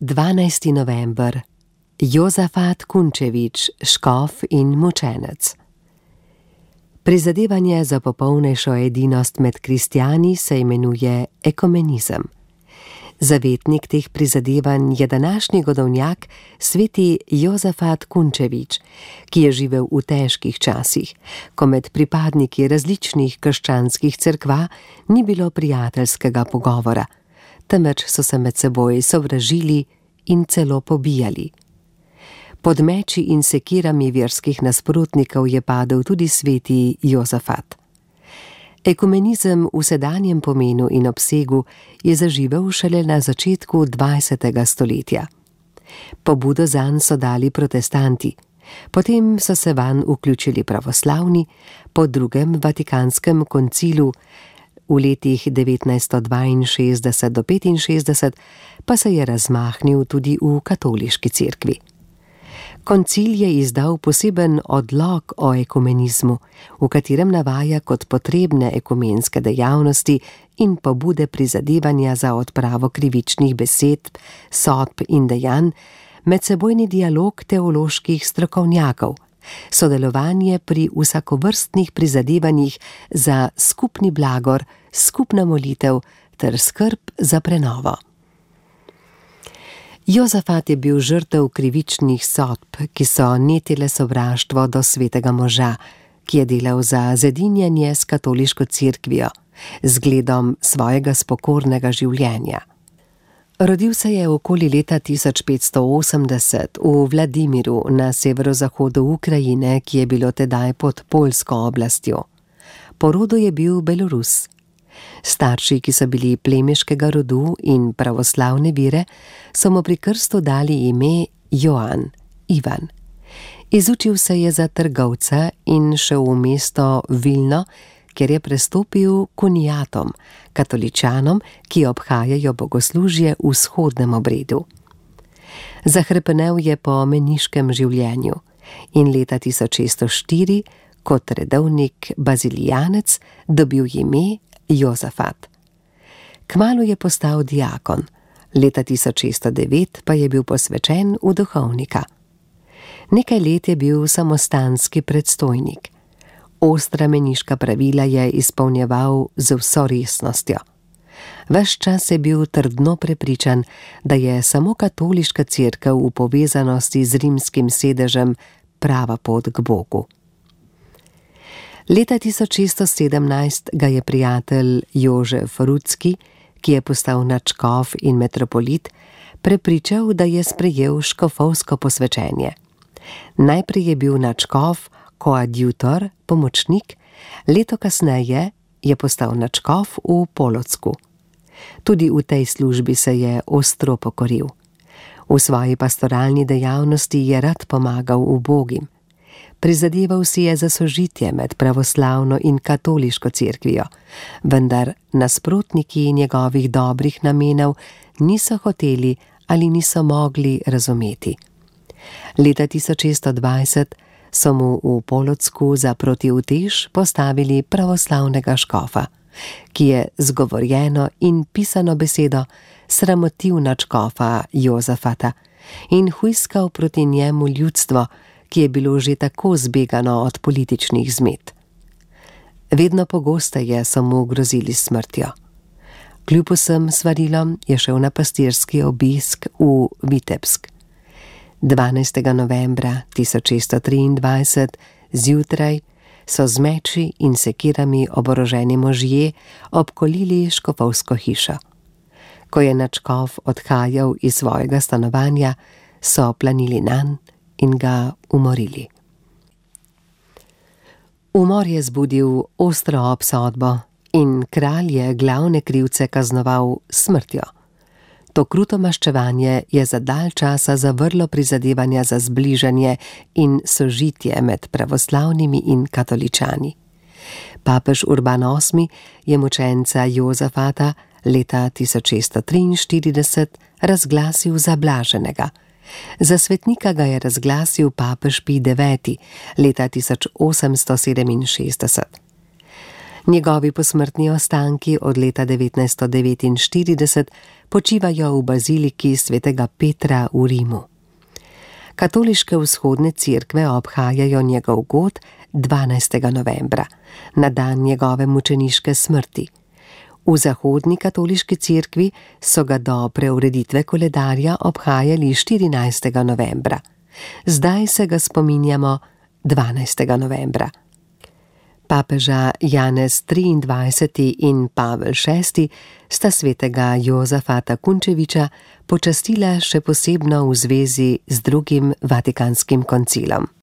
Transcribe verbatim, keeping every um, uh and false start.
dvanajsti november. Jozafat Kunčević, škof in mučenec. Prizadevanje za popolnejšo edinost med kristjani se imenuje ekumenizem. Zavetnik teh prizadevanj je današnji godovnjak sveti Jozafat Kunčević, ki je živel v težkih časih, ko med pripadniki različnih krščanskih cerkva ni bilo prijateljskega pogovora, temveč so se med seboj sovražili in celo pobijali. Pod meči in sekirami verskih nasprotnikov je padel tudi sveti Jozafat. Ekumenizem v sedanjem pomenu in obsegu je zaživel šele na začetku dvajsetega stoletja. Pobudo zanj so dali protestanti, potem so se vanj vključili pravoslavni, po drugem Vatikanskem koncilu v letih devetnajststo dvainšestdeset do petinšestdeset pa se je razmahnil tudi v katoliški cerkvi. Koncil je izdal poseben odlok o ekumenizmu, v katerem navaja kot potrebne ekumenske dejavnosti in pobude prizadevanja za odpravo krivičnih besed, sodb in dejanj, medsebojni dialog teoloških strokovnjakov, sodelovanje pri vsakovrstnih prizadevanjih za skupni blagor, skupna molitev ter skrb za prenovo. Jozafat je bil žrtev krivičnih sodb, ki so netile sovraštvo do svetega moža, ki je delal za zedinjenje s katoliško cerkvijo, zgledom svojega spokornega življenja. Rodil se je okoli leta tisoč petsto osemdeset v Vladimiru na severozahodu Ukrajine, ki je bilo tedaj pod poljsko oblastjo. Po rodu je bil Belorus. Starši, ki so bili plemiškega rodu in pravoslavne vere, so mu pri krstu dali ime Joan, Ivan. Izučil se je za trgovca in šel v mesto Vilno, kjer je prestopil kunijatom, katoličanom, ki obhajajo bogoslužje v vzhodnem obredu. Zahrepenel je po meniškem življenju in leta tisoč šeststo štiri kot redovnik bazilijanec dobil ime Jozafat. Kmalu je postal diakon, leta tisoč šeststo devet pa je bil posvečen v duhovnika. Nekaj let je bil samostanski predstojnik. Ostra meniška pravila je izpolnjeval z vso resnostjo. Ves čas je bil trdno prepričan, da je samo katoliška cerkev v povezanosti z rimskim sedežem prava pot k Bogu. Leta tisoč šeststo sedemnajst ga je prijatelj Jožef Rudzki, ki je postal nadškof in metropolit, prepričal, da je sprejel škofovsko posvečenje. Najprej je bil nadškof, koadjutor, pomočnik, leto kasneje je postal nadškof v Polocku. Tudi v tej službi se je ostro pokoril. V svoji pastoralni dejavnosti je rad pomagal ubogim. Prizadeval si je za sožitje med pravoslavno in katoliško cerkvijo, vendar nasprotniki njegovih dobrih namenov niso hoteli ali niso mogli razumeti. Leta tisoč šeststo dvajset so mu v Polocku za protiutež postavili pravoslavnega škofa, ki je zgovorjeno in pisano besedo sramotil nadškofa Jozafata in hujskal proti njemu ljudstvo, ki je bilo že tako zbegano od političnih zmed. Vedno pogosteje so mu grozili smrtjo. Kljub vsem svarilom je šel na pastirski obisk v Vitebsk. dvanajstega novembra tisoč šeststo triindvajset zjutraj so z meči in sekirami oboroženi možje obkolili škofovsko hišo. Ko je nadškof odhajal iz svojega stanovanja, so planili nanj in ga umorili. Umor je zbudil ostro obsodbo in kralj je glavne krivce kaznoval s smrtjo. To kruto maščevanje je za dalj časa zavrlo prizadevanja za zbližanje in sožitje med pravoslavnimi in katoličani. Papež Urban osmi je mučenca Jozafata leta tisoč šeststo triinštirideset razglasil za blaženega. Za svetnika ga je razglasil papež Pij deveti leta tisoč osemsto sedeminšestdeset. Njegovi posmrtni ostanki od leta devetnajststo devetinštirideset počivajo v baziliki svetega Petra v Rimu. Katoliške vzhodne cerkve obhajajo njegov god dvanajstega novembra, na dan njegove mučeniške smrti. V zahodni katoliški cerkvi so ga do preureditve koledarja obhajali štirinajstega novembra. Zdaj se ga spominjamo dvanajstega novembra. Papeža Janez triindvajseti in Pavel šesti sta svetega Jozefata Kunčevića počastila še posebno v zvezi z drugim Vatikanskim koncilom.